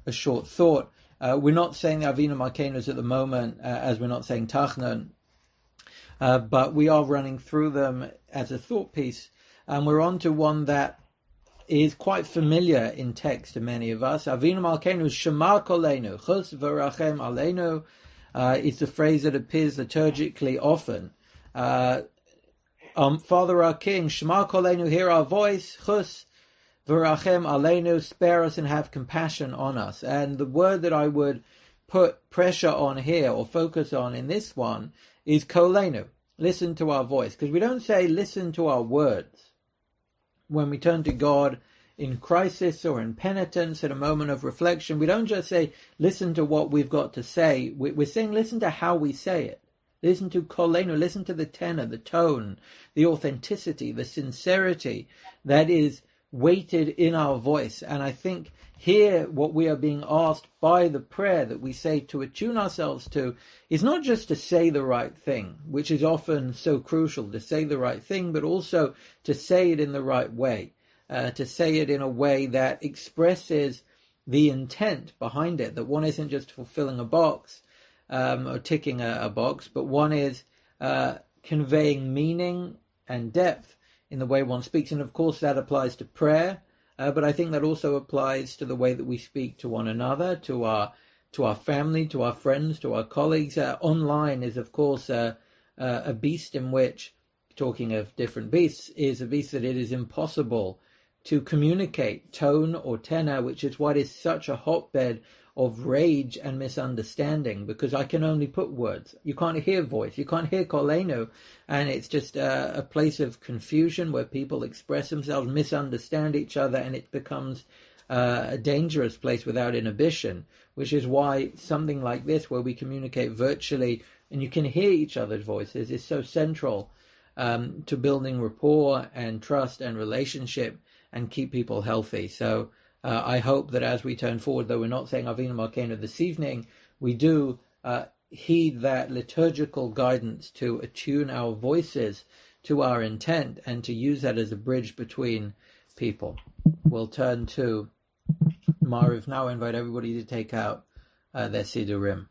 a short thought. We're not saying the Avinu Malkeinu at the moment, as we're not saying Tachnon, but we are running through them as a thought piece, and we're on to one that is quite familiar in text to many of us. Avinu Malkeinu Shema Kolenu Chus V'Rachem Aleinu. It's a phrase that appears liturgically often. Father our King, Shema Kolenu, hear our voice, Chus V'Rachem Aleinu, spare us and have compassion on us. And the word that I would put pressure on here, or focus on in this one, is Kolenu. Listen to our voice. Because we don't say listen to our words. When we turn to God in crisis or in penitence at a moment of reflection, we don't just say listen to what we've got to say. We're saying listen to how we say it. Listen to Kolenu, listen to the tenor, the tone, the authenticity, the sincerity that is weighted in our voice. And I think here what we are being asked by the prayer that we say to attune ourselves to is not just to say the right thing, which is often so crucial, to say the right thing, but also to say it in the right way, to say it in a way that expresses the intent behind it, that one isn't just fulfilling a box, or ticking a box, but one is conveying meaning and depth in the way one speaks. And of course that applies to prayer, but I think that also applies to the way that we speak to one another, to our family, to our friends, to our colleagues. Online is of course a beast in which, talking of different beasts, is a beast that it is impossible to communicate tone or tenor, which is why it is such a hotbed of rage and misunderstanding, because I can only put words. You can't hear voice, you can't hear Kolenu, and it's just a place of confusion where people express themselves, misunderstand each other, and it becomes a dangerous place without inhibition, which is why something like this, where we communicate virtually and you can hear each other's voices, is so central to building rapport and trust and relationship and keep people healthy. So I hope that as we turn forward, though we're not saying Avinu Malkeinu this evening, we do heed that liturgical guidance to attune our voices to our intent and to use that as a bridge between people. We'll turn to Mariv now. I invite everybody to take out their Sidurim.